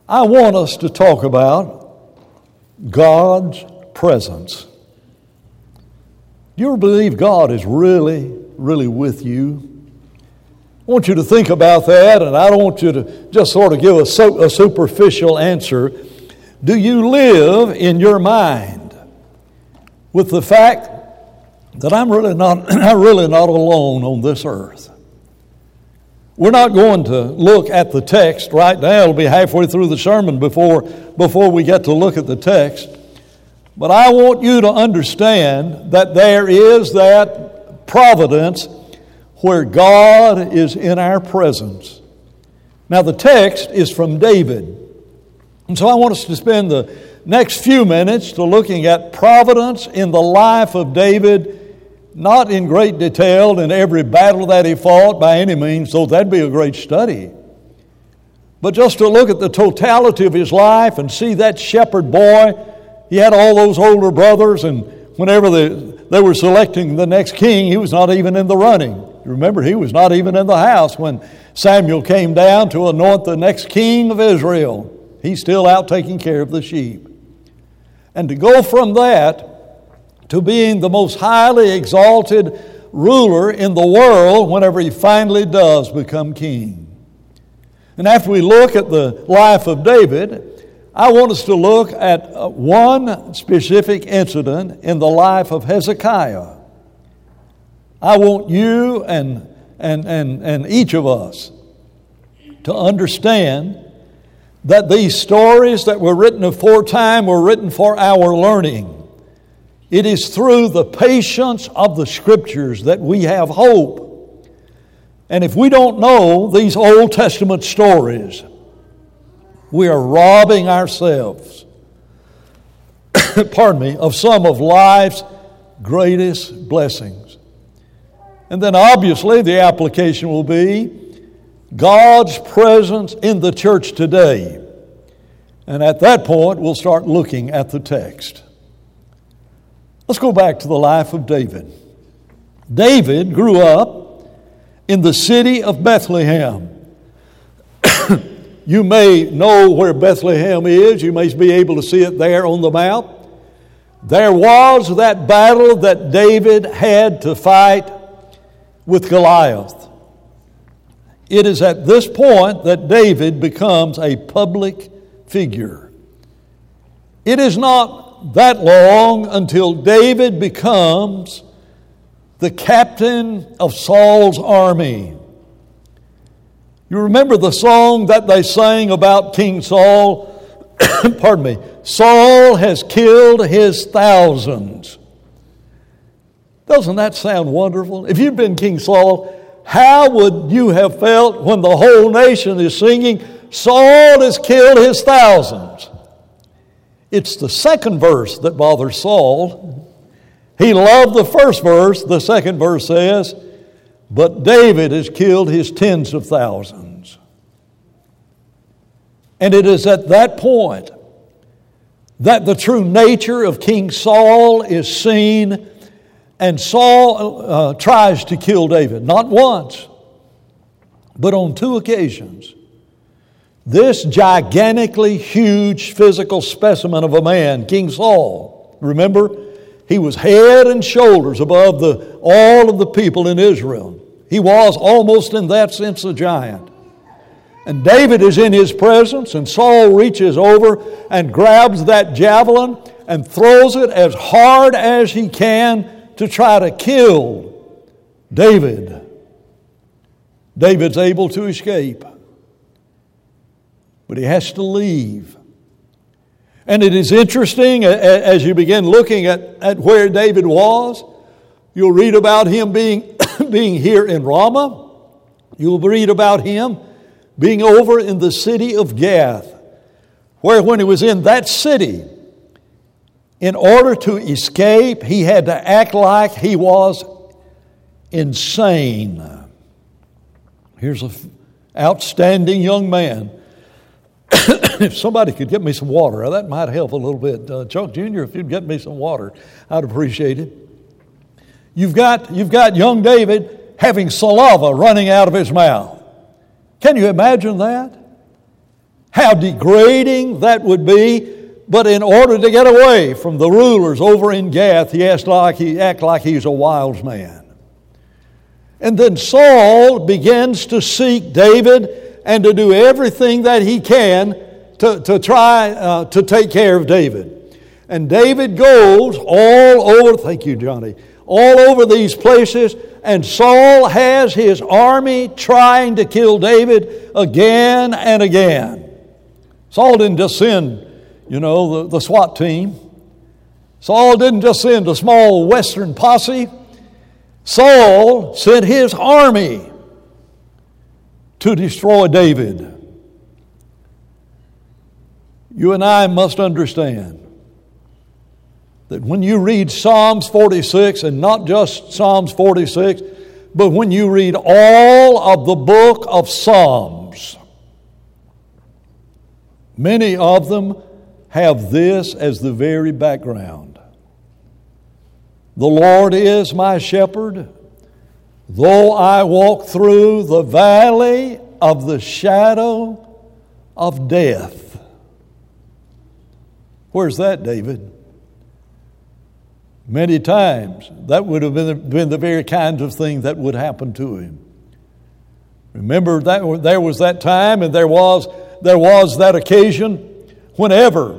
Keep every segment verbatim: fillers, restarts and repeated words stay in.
I want us to talk about God's presence. Do you ever believe God is really, really with you? I want you to think about that, and I don't want you to just sort of give a, so, a superficial answer. Do you live in your mind with the fact that I'm really not, I'm really not alone on this earth? We're not going to look at the text right now. It'll be halfway through the sermon before, before we get to look at the text. But I want you to understand that there is that providence where God is in our presence. Now the text is from David. And so I want us to spend the next few minutes to looking at providence in the life of David, not in great detail in every battle that he fought by any means, so that'd be a great study. But just to look at the totality of his life and see that shepherd boy. He had all those older brothers, and whenever they, they were selecting the next king, he was not even in the running. Remember, he was not even in the house when Samuel came down to anoint the next king of Israel. He's still out taking care of the sheep. And to go from that to being the most highly exalted ruler in the world whenever he finally does become king. And after we look at the life of David, I want us to look at one specific incident in the life of Hezekiah. I want you and, and, and, and each of us to understand that these stories that were written aforetime were written for our learning. It is through the patience of the Scriptures that we have hope. And if we don't know these Old Testament stories, we are robbing ourselves, pardon me, of some of life's greatest blessings. And then obviously the application will be God's presence in the church today. And at that point, we'll start looking at the text. Let's go back to the life of David. David grew up in the city of Bethlehem. You may know where Bethlehem is. You may be able to see it there on the map. There was that battle that David had to fight with Goliath. It is at this point that David becomes a public figure. It is not that long until David becomes the captain of Saul's army. You remember the song that they sang about King Saul? Pardon me. Saul has killed his thousands. Doesn't that sound wonderful? If you'd been King Saul, how would you have felt when the whole nation is singing, Saul has killed his thousands? It's the second verse that bothers Saul. He loved the first verse. The second verse says, but David has killed his tens of thousands. And it is at that point that the true nature of King Saul is seen, and Saul uh, tries to kill David, not once, but on two occasions. This gigantically huge physical specimen of a man, King Saul, remember, he was head and shoulders above the, all of the people in Israel. He was almost in that sense a giant. And David is in his presence, and Saul reaches over and grabs that javelin and throws it as hard as he can to try to kill David. David's able to escape, but he has to leave. And it is interesting, as you begin looking at, at where David was, you'll read about him being, being here in Ramah. You'll read about him being over in the city of Gath, where when he was in that city, in order to escape, he had to act like he was insane. Here's an outstanding young man. If somebody could get me some water, that might help a little bit. Uh, Chuck Junior, if you'd get me some water, I'd appreciate it. You've got, you've got young David having saliva running out of his mouth. Can you imagine that? how degrading that would be. But in order to get away from the rulers over in Gath, he has to like he act like he's a wild man. And then Saul begins to seek David and to do everything that he can to, to try uh, to take care of David. And David goes all over, thank you, Johnny, all over these places, and Saul has his army trying to kill David again and again. Saul didn't just send, you know, the, the SWAT team. Saul didn't just send a small western posse. Saul sent his army to destroy David. You and I must understand that when you read Psalms forty-six, and not just Psalms forty-six, but when you read all of the book of Psalms, many of them have this as the very background. The Lord is my shepherd. Though I walk through the valley of the shadow of death. Where's that, David? Many times that would have been, been the very kind of thing that would happen to him. Remember that there was that time, and there was there was that occasion whenever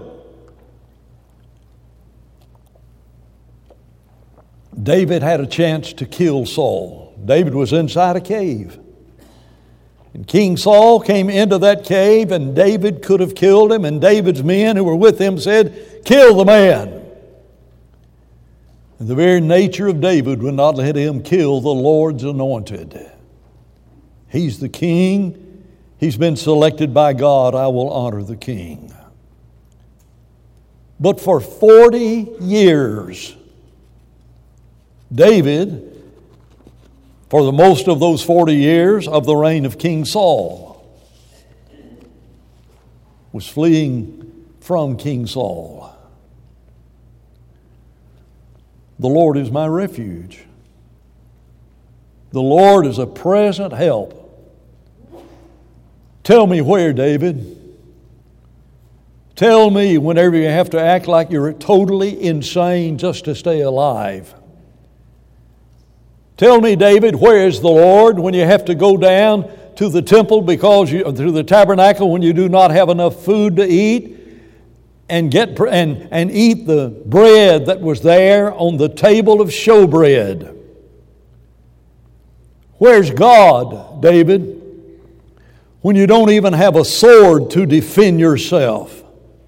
David had a chance to kill Saul. David was inside a cave. And King Saul came into that cave, and David could have killed him, and David's men who were with him said, "Kill the man." And the very nature of David would not let him kill the Lord's anointed. He's the king. He's been selected by God. I will honor the king. But for forty years, David, for the most of those forty years of the reign of King Saul, was fleeing from King Saul. The Lord is my refuge. The Lord is a present help. Tell me where, David. Tell me whenever you have to act like you're totally insane just to stay alive. Tell me, David, where is the Lord when you have to go down to the temple because you, to the tabernacle when you do not have enough food to eat and get and, and eat the bread that was there on the table of showbread? Where's God, David, when you don't even have a sword to defend yourself?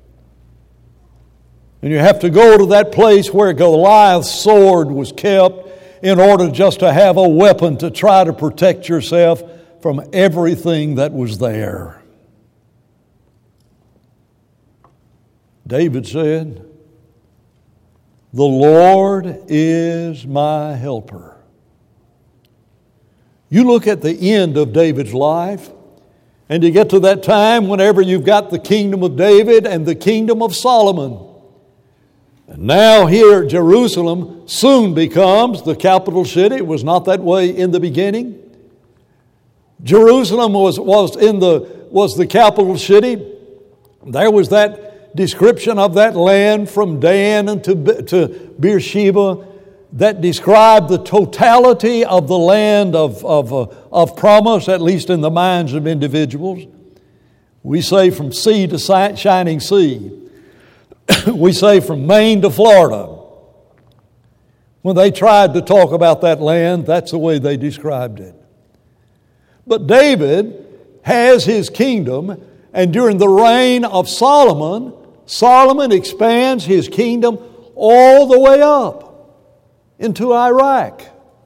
And you have to go to that place where Goliath's sword was kept in order just to have a weapon to try to protect yourself from everything that was there. David said, "The Lord is my helper." You look at the end of David's life, and you get to that time whenever you've got the kingdom of David and the kingdom of Solomon. And now here Jerusalem soon becomes the capital city. It was not that way in the beginning. Jerusalem was, was, in the, was the capital city. There was that description of that land from Dan and to, to Beersheba that described the totality of the land of, of, uh, of promise, at least in the minds of individuals. We say from sea to shining sea. We say from Maine to Florida. When they tried to talk about that land, that's the way they described it. But David has his kingdom, and during the reign of Solomon, Solomon expands his kingdom all the way up into Iraq,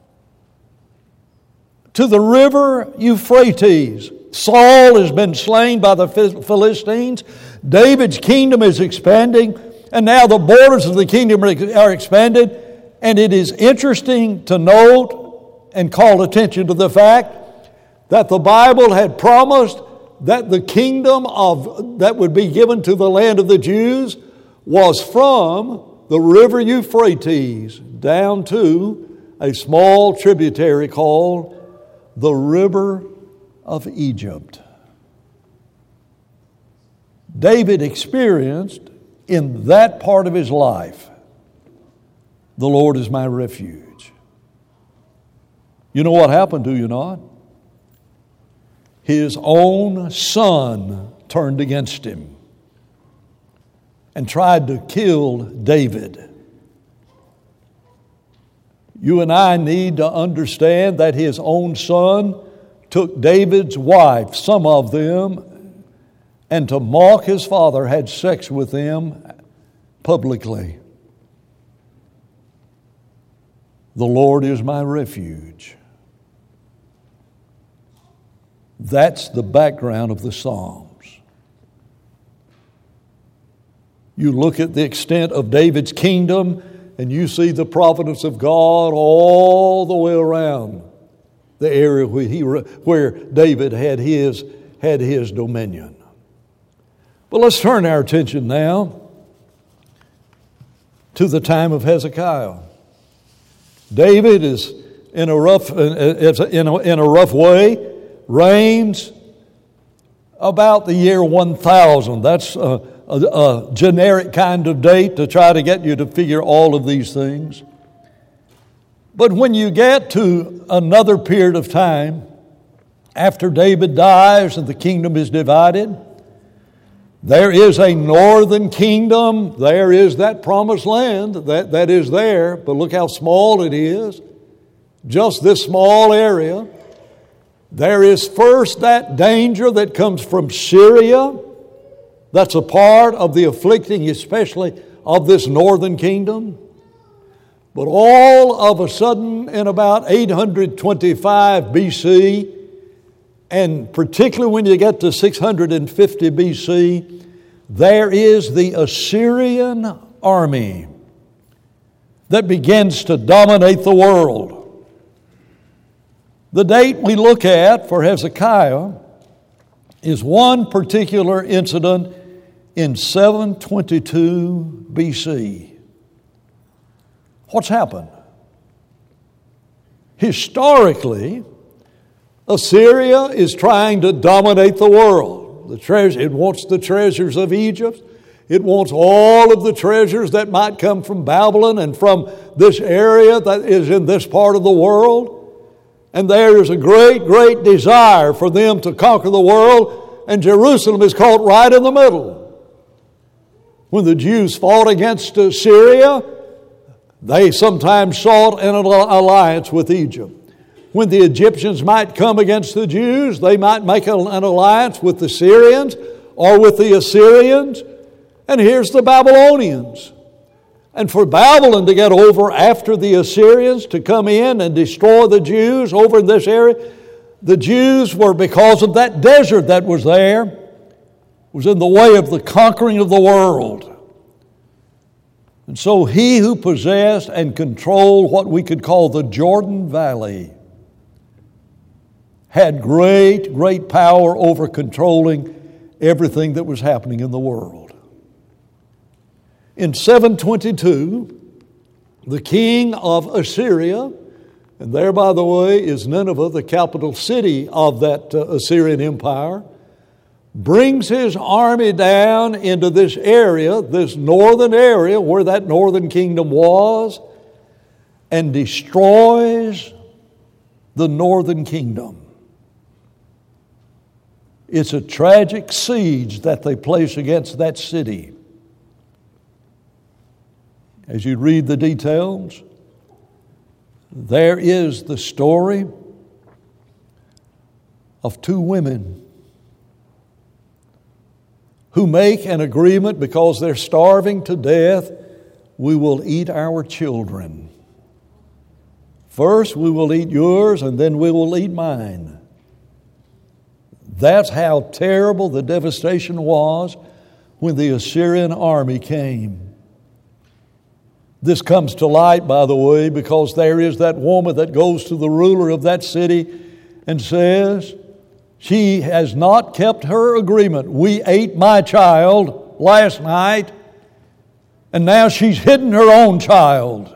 to the river Euphrates. Saul has been slain by the Philistines. David's kingdom is expanding, and now the borders of the kingdom are expanded. And it is interesting to note and call attention to the fact that the Bible had promised that the kingdom of that would be given to the land of the Jews was from the river Euphrates down to a small tributary called the river of Egypt. David experienced in that part of his life, the Lord is my refuge. You know what happened, do you not? His own son turned against him and tried to kill David. You and I need to understand that his own son took David's wife, some of them, and to mock his father, had sex with them publicly. The Lord is my refuge. That's the background of the Psalms. You look at the extent of David's kingdom, and you see the providence of God all the way around the area where, he, where David had his, had his dominion. But let's turn our attention now to the time of Hezekiah. David is in a rough, in a, in a rough way, reigns about the year one thousand. That's a, a, a generic kind of date to try to get you to figure all of these things. But when you get to another period of time, after David dies and the kingdom is divided, there is a northern kingdom. There is that promised land that, that is there. But look how small it is. Just this small area. There is first that danger that comes from Syria. That's a part of the afflicting, especially of this northern kingdom. But all of a sudden, in about eight hundred twenty-five B C, and particularly when you get to six hundred fifty B C, there is the Assyrian army that begins to dominate the world. The date we look at for Hezekiah is one particular incident in seven twenty-two B C. What's happened? Historically, Assyria is trying to dominate the world. The treasure, it wants the treasures of Egypt. It wants all of the treasures that might come from Babylon and from this area that is in this part of the world. And there is a great, great desire for them to conquer the world, and Jerusalem is caught right in the middle. When the Jews fought against Syria, they sometimes sought an alliance with Egypt. When the Egyptians might come against the Jews, they might make an alliance with the Syrians or with the Assyrians. And here's the Babylonians. And for Babylon to get over after the Assyrians to come in and destroy the Jews over in this area, the Jews were, because of that desert that was there, was in the way of the conquering of the world. And so he who possessed and controlled what we could call the Jordan Valley had great, great power over controlling everything that was happening in the world. In seven twenty-two, the king of Assyria, and there, by the way, is Nineveh, the capital city of that uh, Assyrian empire, brings his army down into this area, this northern area where that northern kingdom was, and destroys the northern kingdom. It's a tragic siege that they place against that city. As you read the details, there is the story of two women who make an agreement because they're starving to death. We will eat our children. First we will eat yours, and then we will eat mine. That's how terrible the devastation was when the Assyrian army came. This comes to light, by the way, because there is that woman that goes to the ruler of that city and says, she has not kept her agreement. We ate my child last night, and now she's hidden her own child.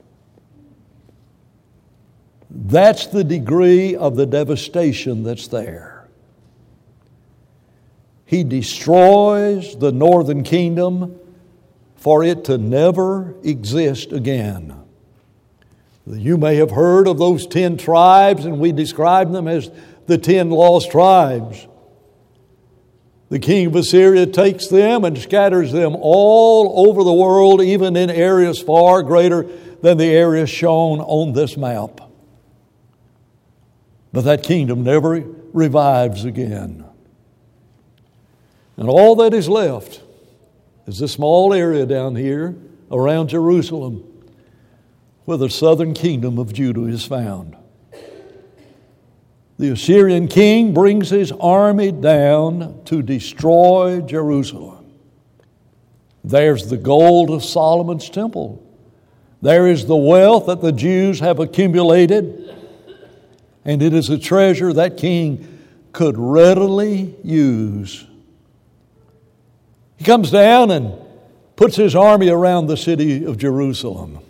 That's the degree of the devastation that's there. He destroys the northern kingdom for it to never exist again. You may have heard of those ten tribes, and we describe them as the ten lost tribes. The king of Assyria takes them and scatters them all over the world, even in areas far greater than the areas shown on this map. But that kingdom never revives again. And all that is left is this small area down here around Jerusalem where the southern kingdom of Judah is found. The Assyrian king brings his army down to destroy Jerusalem. There's the gold of Solomon's temple. There is the wealth that the Jews have accumulated, and it is a treasure that king could readily use. He comes down and puts his army around the city of Jerusalem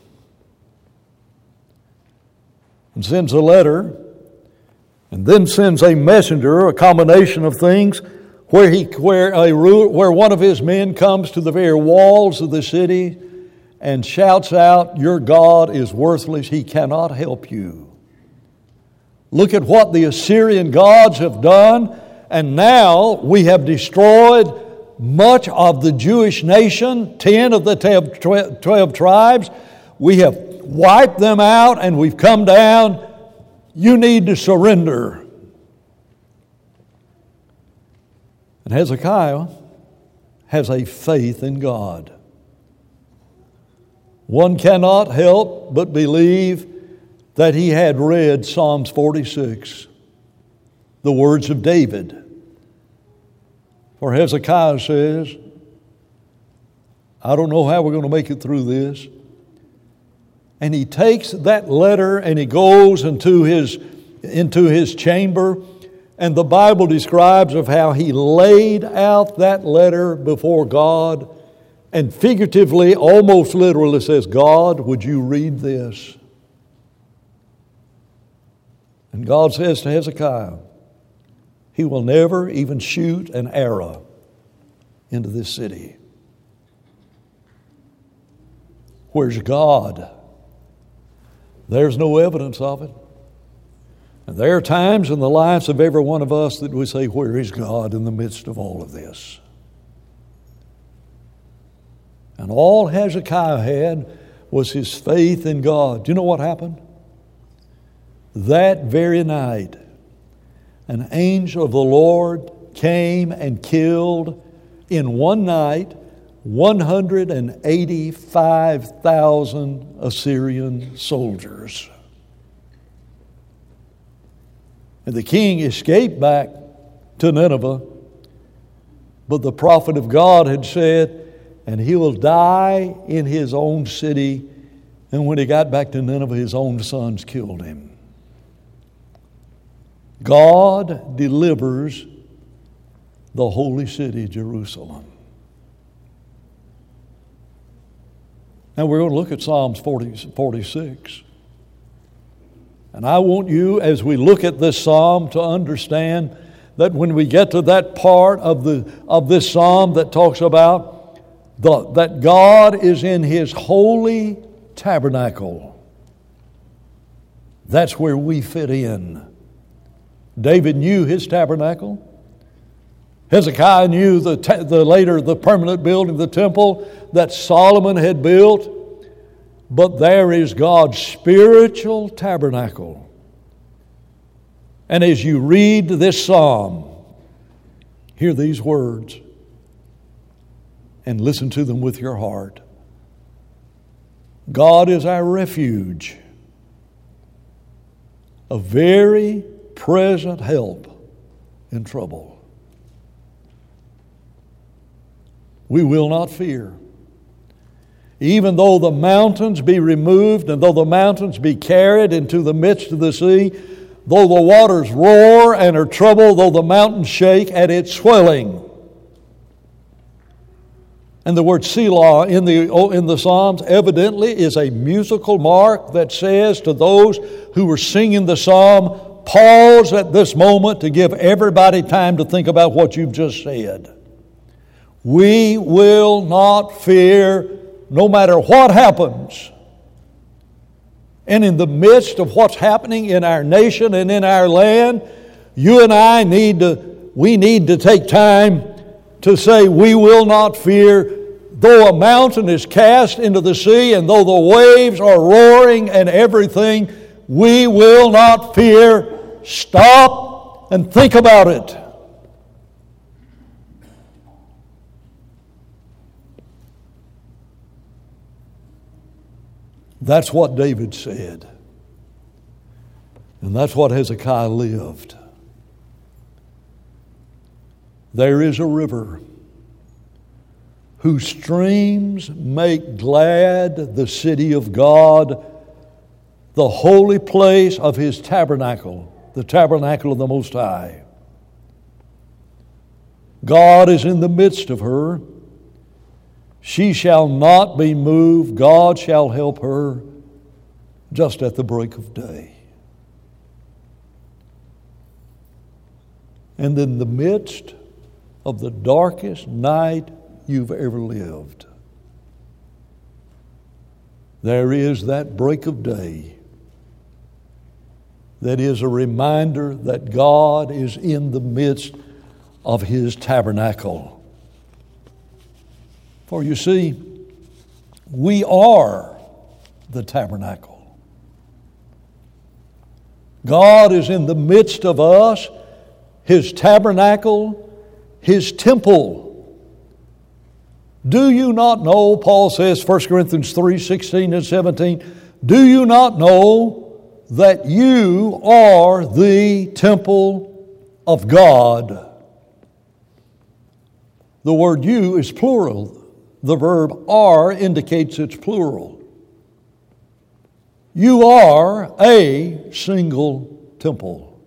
and sends a letter, and then sends a messenger, a combination of things, where he where a where one of his men comes to the very walls of the city and shouts out, "Your God is worthless, he cannot help you. Look at what the Assyrian gods have done, and now we have destroyed much of the Jewish nation, ten of the twelve, twelve tribes. We have wiped them out, and we've come down. You need to surrender." And Hezekiah has a faith in God. One cannot help but believe that he had read Psalms forty-six, the words of David. For Hezekiah says, "I don't know how we're going to make it through this." And he takes that letter and he goes into his, into his chamber, and the Bible describes of how he laid out that letter before God, and figuratively, almost literally says, "God, would you read this?" And God says to Hezekiah, he will never even shoot an arrow into this city. Where's God? There's no evidence of it. And there are times in the lives of every one of us that we say, "Where is God in the midst of all of this?" And all Hezekiah had was his faith in God. Do you know what happened? That very night, an angel of the Lord came and killed in one night one hundred eighty-five thousand Assyrian soldiers. And the king escaped back to Nineveh, but the prophet of God had said, and he will die in his own city. And when he got back to Nineveh, his own sons killed him. God delivers the holy city, Jerusalem. Now we're going to look at Psalms forty, forty-six. And I want you, as we look at this psalm, to understand that when we get to that part of the of this psalm that talks about the, that God is in His holy tabernacle, that's where we fit in. David knew his tabernacle. Hezekiah knew the, the later the permanent building, the temple that Solomon had built. But there is God's spiritual tabernacle. And as you read this psalm, hear these words and listen to them with your heart. God is our refuge, a very present help in trouble. We will not fear. Even though the mountains be removed, and though the mountains be carried into the midst of the sea, though the waters roar and are troubled, though the mountains shake at its swelling. And the word Selah in the, in the Psalms evidently is a musical mark that says to those who were singing the psalm, pause at this moment to give everybody time to think about what you've just said. We will not fear no matter what happens. And in the midst of what's happening in our nation and in our land, you and I need to, we need to take time to say we will not fear. Though a mountain is cast into the sea and though the waves are roaring and everything, we will not fear. Stop and think about it. That's what David said. And that's what Hezekiah lived. There is a river whose streams make glad the city of God, the holy place of His tabernacle, the tabernacle of the Most High. God is in the midst of her. She shall not be moved. God shall help her just at the break of day. And in the midst of the darkest night you've ever lived, there is that break of day that is a reminder that God is in the midst of His tabernacle. For you see, we are the tabernacle. God is in the midst of us, His tabernacle, His temple. Do you not know, Paul says, First Corinthians three, sixteen and seventeen, do you not know that you are the temple of God? The word you is plural. The verb are indicates it's plural. You are a single temple.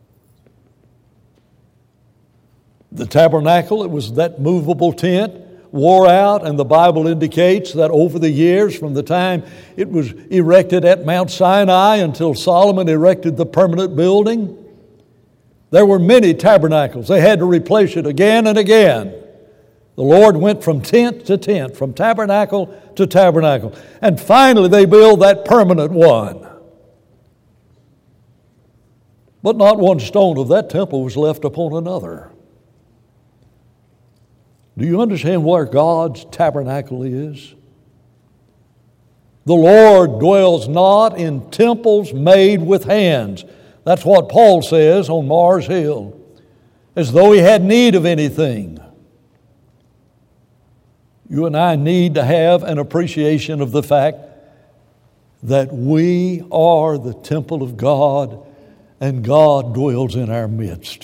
The tabernacle, it was that movable tent, wore out, and the Bible indicates that over the years, from the time it was erected at Mount Sinai until Solomon erected the permanent building, there were many tabernacles. They had to replace it again and again. The Lord went from tent to tent, from tabernacle to tabernacle. And finally they built that permanent one. But not one stone of that temple was left upon another. Do you understand where God's tabernacle is? The Lord dwells not in temples made with hands. That's what Paul says on Mars Hill, as though He had need of anything. You and I need to have an appreciation of the fact that we are the temple of God and God dwells in our midst.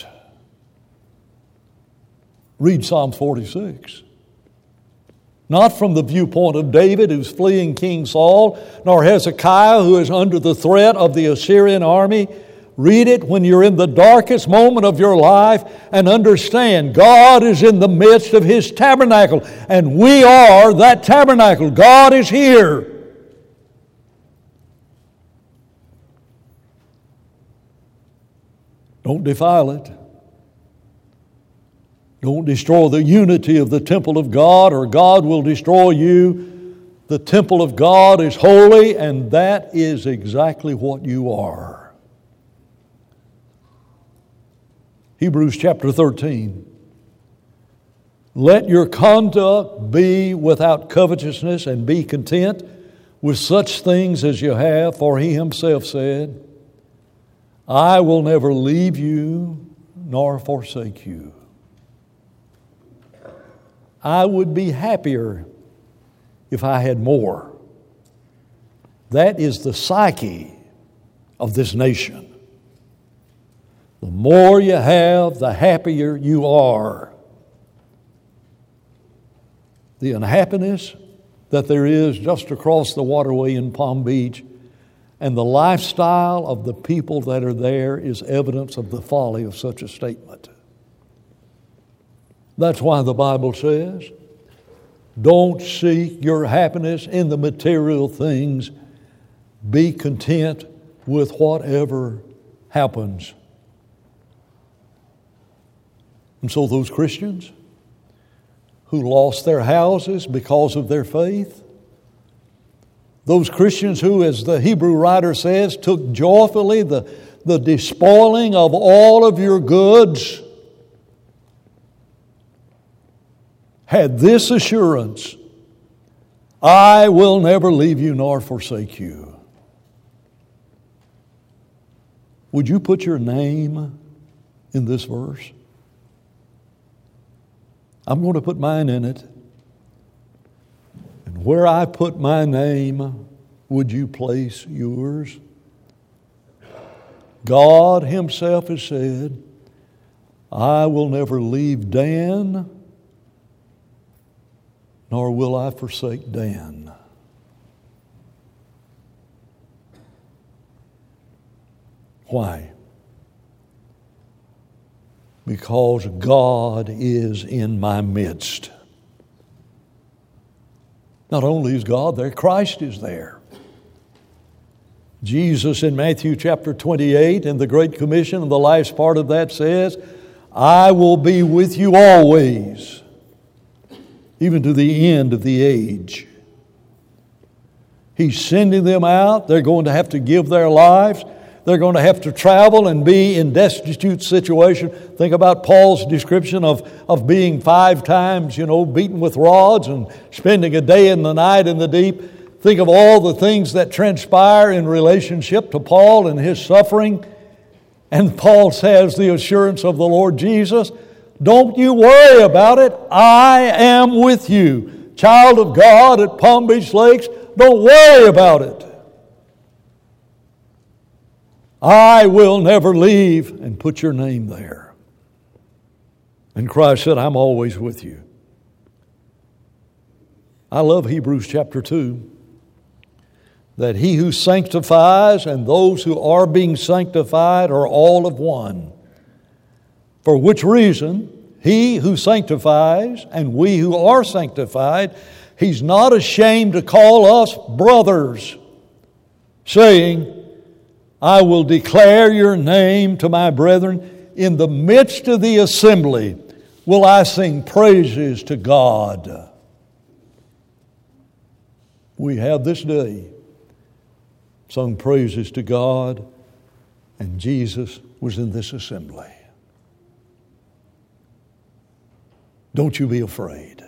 Read Psalm forty-six. Not from the viewpoint of David, who's fleeing King Saul, nor Hezekiah, who is under the threat of the Assyrian army. Read it when you're in the darkest moment of your life and understand God is in the midst of His tabernacle, and we are that tabernacle. God is here. Don't defile it. Don't destroy the unity of the temple of God, or God will destroy you. The temple of God is holy, and that is exactly what you are. Hebrews chapter thirteen. Let your conduct be without covetousness, and be content with such things as you have, for He Himself said, I will never leave you nor forsake you. I would be happier if I had more. That is the psyche of this nation. The more you have, the happier you are. The unhappiness that there is just across the waterway in Palm Beach and the lifestyle of the people that are there is evidence of the folly of such a statement. That's why the Bible says, don't seek your happiness in the material things. Be content with whatever happens. And so those Christians who lost their houses because of their faith, those Christians who, as the Hebrew writer says, took joyfully the, the despoiling of all of your goods, had this assurance: I will never leave you nor forsake you. Would you put your name in this verse? I'm going to put mine in it. And where I put my name, would you place yours? God Himself has said, I will never leave Dan, nor will I forsake Dan. Why? Because God is in my midst. Not only is God there, Christ is there. Jesus in Matthew chapter twenty-eight in the Great Commission, and the last part of that says, I will be with you always, even to the end of the age. He's sending them out. They're going to have to give their lives. They're going to have to travel and be in destitute situation. Think about Paul's description of, of being five times, you know, beaten with rods and spending a day and the night in the deep. Think of all the things that transpire in relationship to Paul and his suffering. And Paul has the assurance of the Lord Jesus, don't you worry about it. I am with you. Child of God at Palm Beach Lakes, don't worry about it. I will never leave, and put your name there. And Christ said, I'm always with you. I love Hebrews chapter two, that He who sanctifies and those who are being sanctified are all of one. For which reason, He who sanctifies and we who are sanctified, He's not ashamed to call us brothers, saying, I will declare your name to my brethren. In the midst of the assembly will I sing praises to God. We have this day sung praises to God, and Jesus was in this assembly. Don't you be afraid.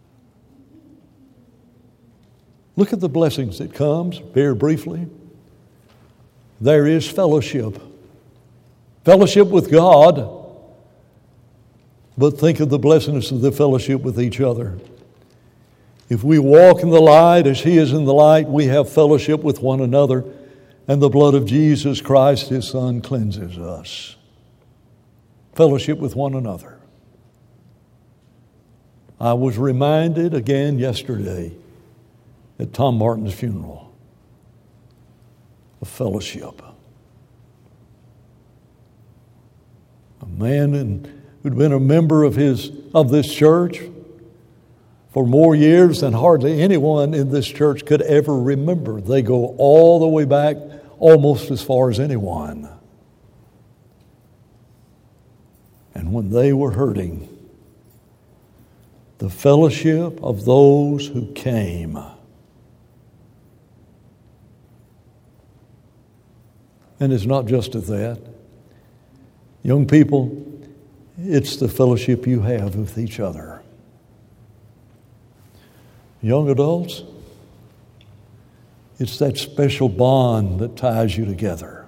Look at the blessings that comes, very briefly. There is fellowship. Fellowship with God. But think of the blessedness of the fellowship with each other. If we walk in the light as He is in the light, we have fellowship with one another, and the blood of Jesus Christ, His Son, cleanses us. Fellowship with one another. I was reminded again yesterday at Tom Martin's funeral of fellowship. A man in, who'd been a member of his of this church for more years than hardly anyone in this church could ever remember. They go all the way back, almost as far as anyone. And when they were hurting, the fellowship of those who came. And it's not just of that. Young people, it's the fellowship you have with each other. Young adults, it's that special bond that ties you together.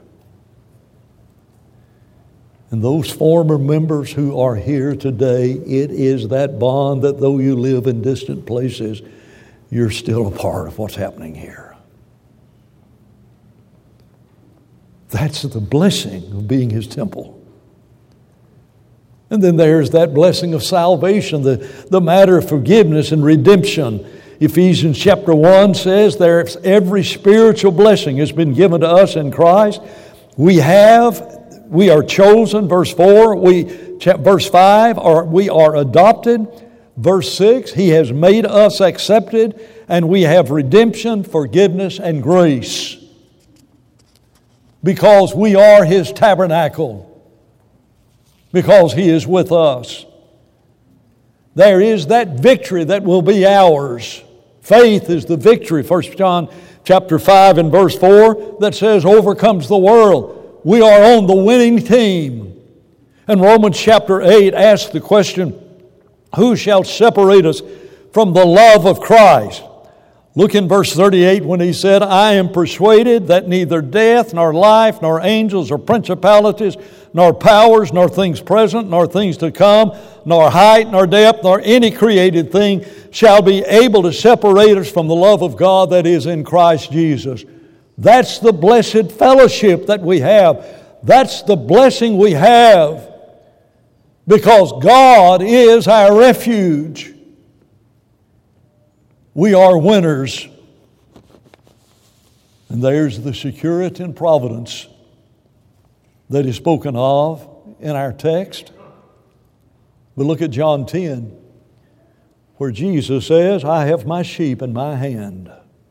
And those former members who are here today, it is that bond that though you live in distant places, you're still a part of what's happening here. That's the blessing of being His temple. And then there's that blessing of salvation, the, the matter of forgiveness and redemption. Ephesians chapter one says there's every spiritual blessing has been given to us in Christ. We have, we are chosen, verse four, we, verse five, are, we are adopted. Verse six, He has made us accepted, and we have redemption, forgiveness, and grace. because we are His tabernacle, because He is with us. There is that victory that will be ours. Faith is the victory, First John chapter five and verse four, that says overcomes the world. We are on the winning team. And Romans chapter eight asks the question, who shall separate us from the love of Christ? Look in verse thirty-eight when he said, I am persuaded that neither death, nor life, nor angels, or principalities, nor powers, nor things present, nor things to come, nor height, nor depth, nor any created thing shall be able to separate us from the love of God that is in Christ Jesus. That's the blessed fellowship that we have. That's the blessing we have because God is our refuge. We are winners. And there's the security and providence that is spoken of in our text. But look at John ten, where Jesus says, I have my sheep in my hand.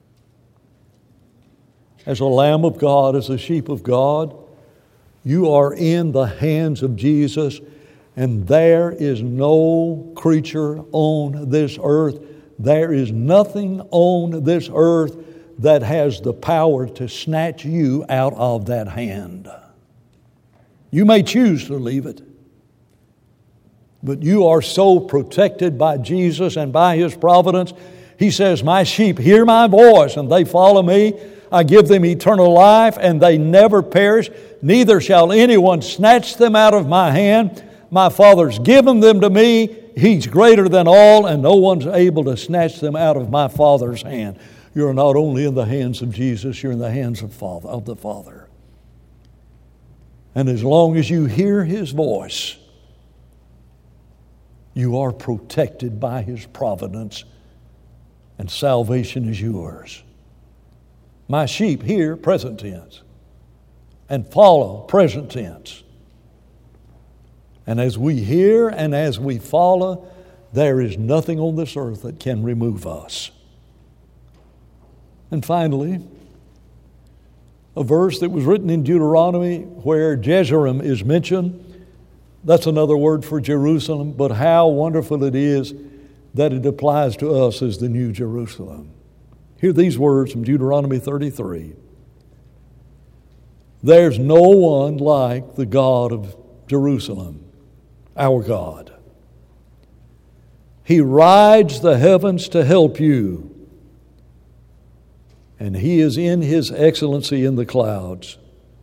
As a lamb of God, as a sheep of God, you are in the hands of Jesus, and there is no creature on this earth, there is nothing on this earth that has the power to snatch you out of that hand. You may choose to leave it, but you are so protected by Jesus and by His providence. He says, my sheep hear my voice and they follow me. I give them eternal life and they never perish. Neither shall anyone snatch them out of my hand. My Father's given them to me. He's greater than all, and no one's able to snatch them out of my Father's hand. You're not only in the hands of Jesus, you're in the hands of, Father, of the Father. And as long as you hear His voice, you are protected by His providence, and salvation is yours. My sheep hear, present tense, and follow, present tense. And as we hear and as we follow, there is nothing on this earth that can remove us. And finally, a verse that was written in Deuteronomy where Jezreel is mentioned. That's another word for Jerusalem, but how wonderful it is that it applies to us as the New Jerusalem. Hear these words from Deuteronomy thirty-three. There's no one like the God of Jerusalem, our God. He rides the heavens to help you, and He is in His excellency in the clouds.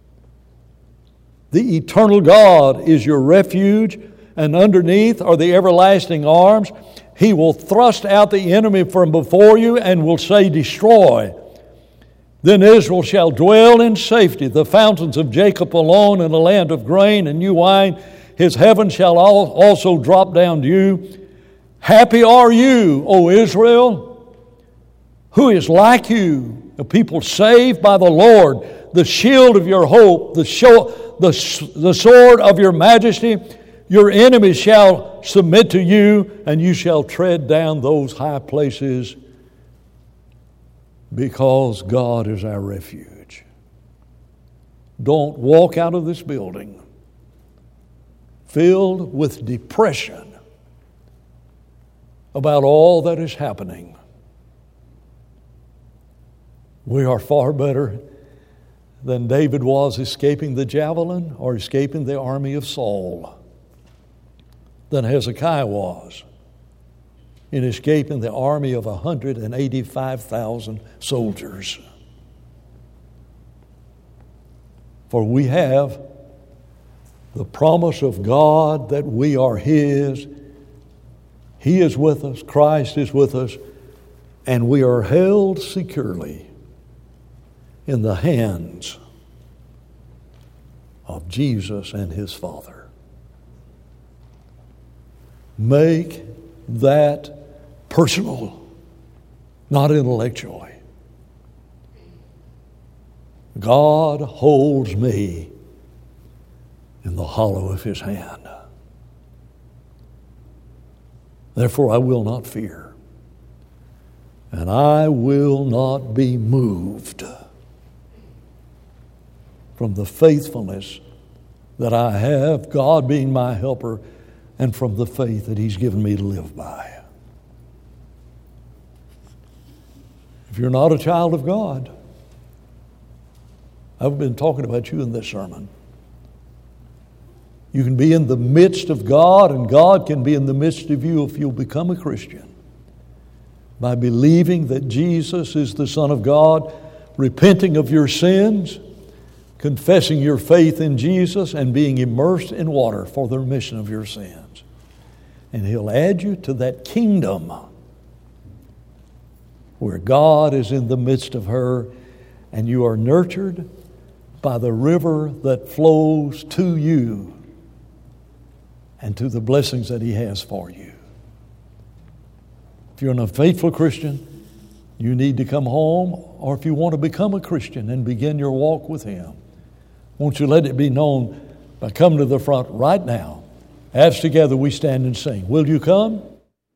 The eternal God is your refuge, and underneath are the everlasting arms. He will thrust out the enemy from before you and will say, destroy. Then Israel shall dwell in safety, the fountains of Jacob alone in a land of grain and new wine. His heaven shall also drop down to you. Happy are you, O Israel, who is like you, a people saved by the Lord, the shield of your hope, the, show, the, the sword of your majesty. Your enemies shall submit to you, and you shall tread down those high places, because God is our refuge. Don't walk out of this building filled with depression about all that is happening. We are far better than David was escaping the javelin or escaping the army of Saul, than Hezekiah was in escaping the army of one hundred eighty-five thousand soldiers. For we have the promise of God that we are His. He is with us, Christ is with us, and we are held securely in the hands of Jesus and His Father. Make that personal, not intellectually. God holds me in the hollow of His hand. Therefore, I will not fear, and I will not be moved. from the faithfulness that I have, God being my helper, and from the faith that He's given me to live by. If you're not a child of God, I've been talking about you in this sermon. You can be in the midst of God, and God can be in the midst of you if you'll become a Christian by believing that Jesus is the Son of God, repenting of your sins, confessing your faith in Jesus, and being immersed in water for the remission of your sins. And He'll add you to that kingdom where God is in the midst of her, and you are nurtured by the river that flows to you and to the blessings that He has for you. If you're an unfaithful Christian, you need to come home, or if you want to become a Christian and begin your walk with Him, won't you let it be known by coming to the front right now as together we stand and sing. Will you come?